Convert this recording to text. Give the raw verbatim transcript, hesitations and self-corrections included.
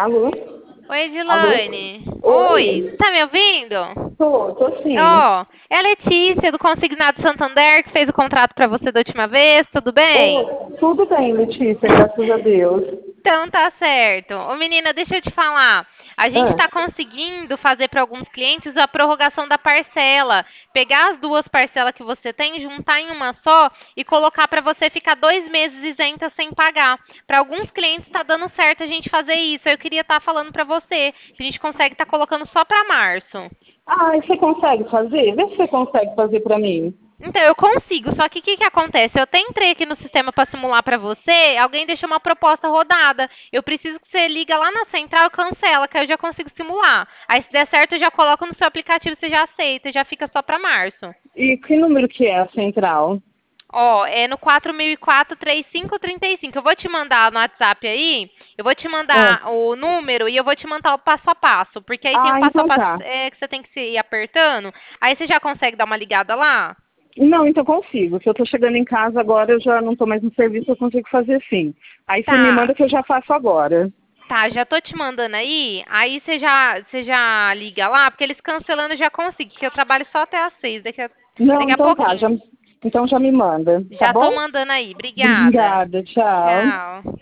Alô? Oi, Alô? Edilane. Oi, Oi? você tá me ouvindo? Tô, tô sim. Ó, é a Letícia do Consignado Santander que fez o contrato pra você da última vez, tudo bem? Ô, tudo bem, Letícia, graças a Deus. Então tá certo. Ô menina, deixa eu te falar. A gente Ah, está conseguindo fazer para alguns clientes a prorrogação da parcela. Pegar as duas parcelas que você tem, juntar em uma só e colocar para você ficar dois meses isenta sem pagar. Para alguns clientes está dando certo a gente fazer isso. Eu queria estar falando para você que a gente consegue estar colocando só para março. ah, você consegue fazer? Vê se você consegue fazer pra mim. Então, eu consigo, só que o que, que acontece? Eu até entrei aqui no sistema para simular para você, alguém deixou uma proposta rodada. Eu preciso que você liga lá na central e cancela, que aí eu já consigo simular. Aí, se der certo, eu já coloco no seu aplicativo, você já aceita, já fica só para março. E que número que é a central? Ó, é no quatro mil e quatro, três cinco três cinco. Eu vou te mandar no WhatsApp aí, eu vou te Ah, mandar o número e eu vou te mandar o passo a passo, porque aí tem o ah, passo a então passo tá. é, que você tem que ir apertando. Aí você já consegue dar uma ligada lá? Não, então consigo. Se eu tô chegando em casa agora, eu já não tô mais no serviço, eu consigo fazer sim. Aí você me Tá. manda que eu já faço agora. Tá, já tô te mandando aí. Aí você já, você já liga lá, porque eles cancelando eu já consigo, porque eu trabalho só até às seis, daqui a, Não, daqui a então tá, já, pouquinho. então já me manda, tá Já tô bom? mandando aí. Obrigada. Obrigada, tchau. Tchau.